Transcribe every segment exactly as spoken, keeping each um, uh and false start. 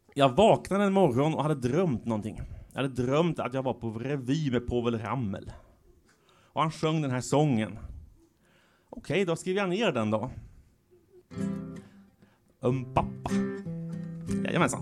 Jag vaknade en morgon och hade drömt någonting. Jag hade drömt att jag var på revy med Povel Ramel. Och han sjöng den här sången. Okej, då skriver jag ner den då. Um pappa. Jajamensan.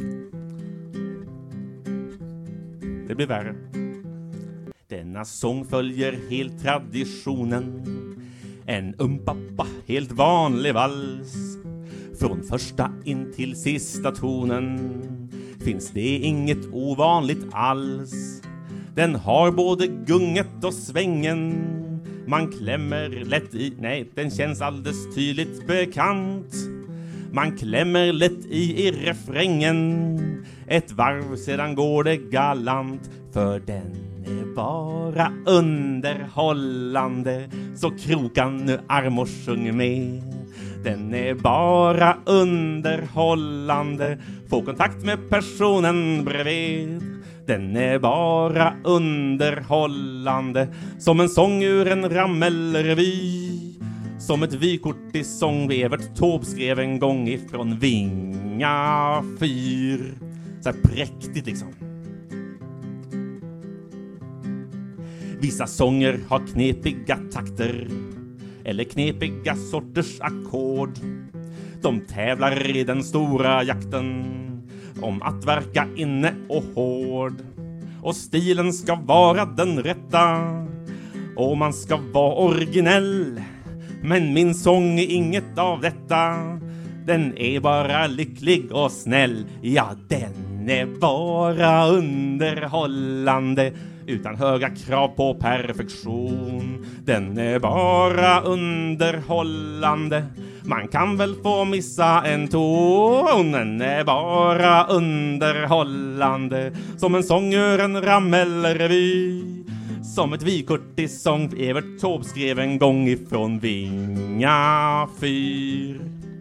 Det blir värre. Denna sång följer helt traditionen. En um pappa, helt vanlig vals. Från första in till sista tonen finns det inget ovanligt alls. Den har både gunget och svängen. Man klämmer lätt i... Nej, den känns alldeles tydligt bekant. Man klämmer lätt i i refrängen. Ett varv sedan går det galant. För den är bara underhållande. Så kroka nu arm och sjung med. Den är bara underhållande. Få kontakt med personen bredvid. Den är bara underhållande. Som en sång ur en Ramel-revy. Som ett vykort i sång Evert Taube skrev en gång ifrån Vinga fyr. Så här präktigt liksom. Vissa sånger har knepiga takter. Eller knepiga sorters ackord. De tävlar i den stora jakten om att verka inne och hård. Och stilen ska vara den rätta. Och man ska vara originell. Men min sång är inget av detta. Den är bara lycklig och snäll. Ja, den är bara underhållande. Utan höga krav på perfektion. Den är bara underhållande. Man kan väl få missa en ton. Den är bara underhållande. Som en sång ur en Ramel-revy. Som ett vykort i sång Evert Taube skrev en gång ifrån Vinga fyr.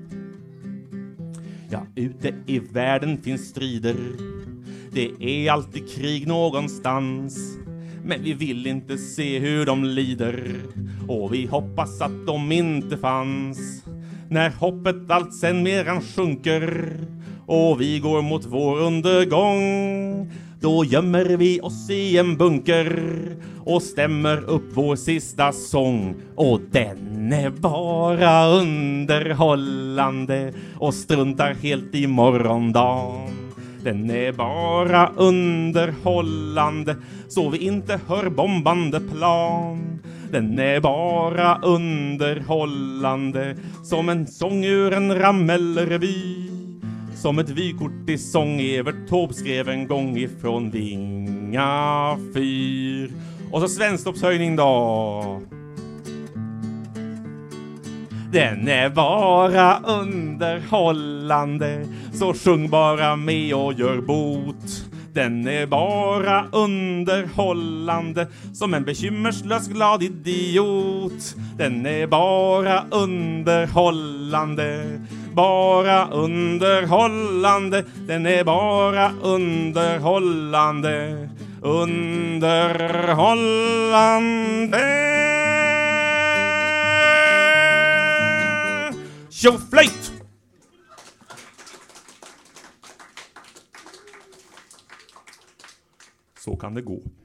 Ja, ute i världen finns strider. Det är alltid krig någonstans. Men vi vill inte se hur de lider. Och vi hoppas att de inte fanns. När hoppet allt sen meran sjunker. Och vi går mot vår undergång. Då gömmer vi oss i en bunker. Och stämmer upp vår sista sång. Och den är bara underhållande. Och struntar helt i morgondagen. Den är bara underhållande. Så vi inte hör bombande plan. Den är bara underhållande. Som en sång ur en Ramel-revy. Som ett vykort i sång Evert Taube skrev en gång ifrån Vinga fyr. Och så svensktoppshöjning då. Den är bara underhållande. Så sjung bara med och gör bot. Den är bara underhållande. Som en bekymmerslös glad idiot. Den är bara underhållande. Bara underhållande. Den är bara underhållande. Underhållande. Tjoflöjt! Så kan det gå.